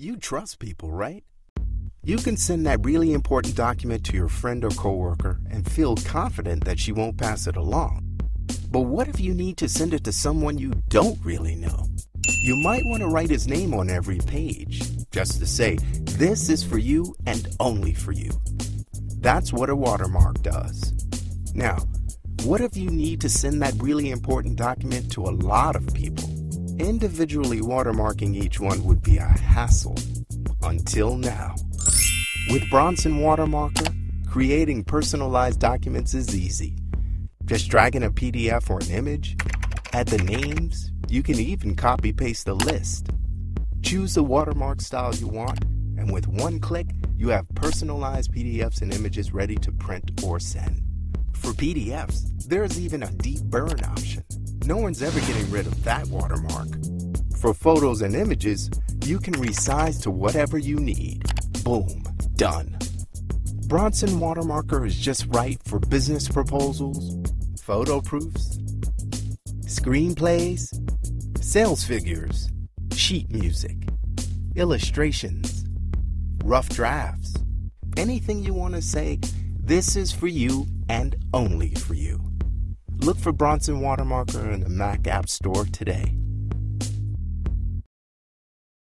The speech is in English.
You trust people, right? You can send that really important document to your friend or coworker and feel confident that she won't pass it along. But what if you need to send it to someone you don't really know? You might want to write his name on every page, just to say, this is for you and only for you. That's what a watermark does. Now, what if you need to send that really important document to a lot of people? Individually watermarking each one would be a hassle. Until now. With Bronson Watermarker, creating personalized documents is easy. Just drag in a PDF or an image, add the names, you can even copy-paste the list. Choose the watermark style you want, and with one click, you have personalized PDFs and images ready to print or send. For PDFs, there's even a deep burn option. No one's ever getting rid of that watermark. For photos and images, you can resize to whatever you need. Boom, done. Bronson Watermarker is just right for business proposals, photo proofs, screenplays, sales figures, sheet music, illustrations, rough drafts. Anything you want to say, this is for you and only for you. Look for Bronson Watermarker in the Mac App Store today.